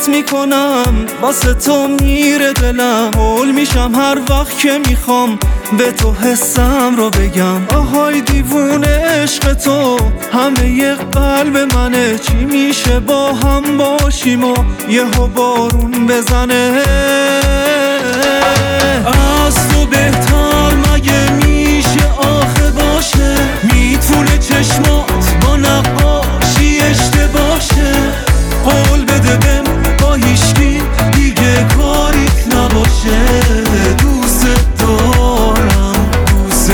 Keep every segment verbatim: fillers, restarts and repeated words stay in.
فکرت میکنم، واسه تو میره دلم، هول میشم هر وقت که میخوام به تو حسم رو بگم. آهای دیوونه عشق تو همه یک قلب منه، چی میشه با هم باشیم و یهو بارون بزنه؟ از تو بهتر مگه میشه آخه باشه؟ میتونه چشمات با نقاشی اشتباشه؟ قول بده بهم با هیچکی دیگه کاریت نباشه. دوست دارم دوست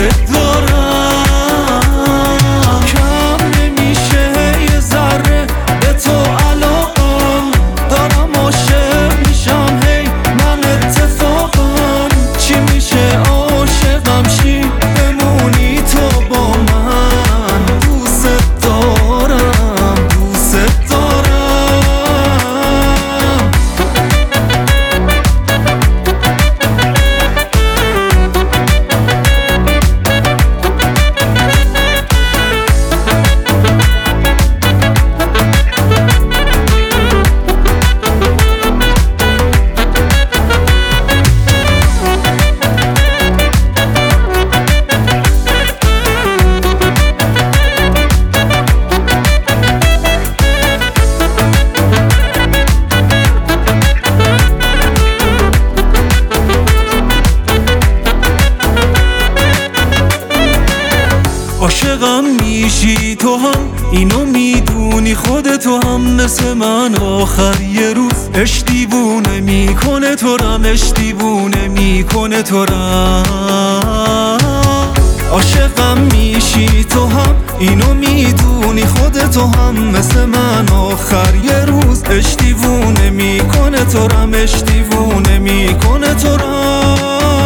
دارم، کم نمیشه یه ذره به تو علاقم، دارم عاشق میشم هی من اتفاقا. چی میشه عاشقم شی بمونی تو با من؟ دوست دارم دوست دارم. عاشقم میشی تو هم اینو میدونی، خودتو هم مثل من آخر یه روز عشق دیوونه میکنه تو رم، عشق دیوونه میکنه تو رم. عاشقم میشی تو هم اینو میدونی، خودتو هم مثل من آخر یه روز عشق دیوونه میکنه تو رم، عشق دیوونه میکنه تو رم.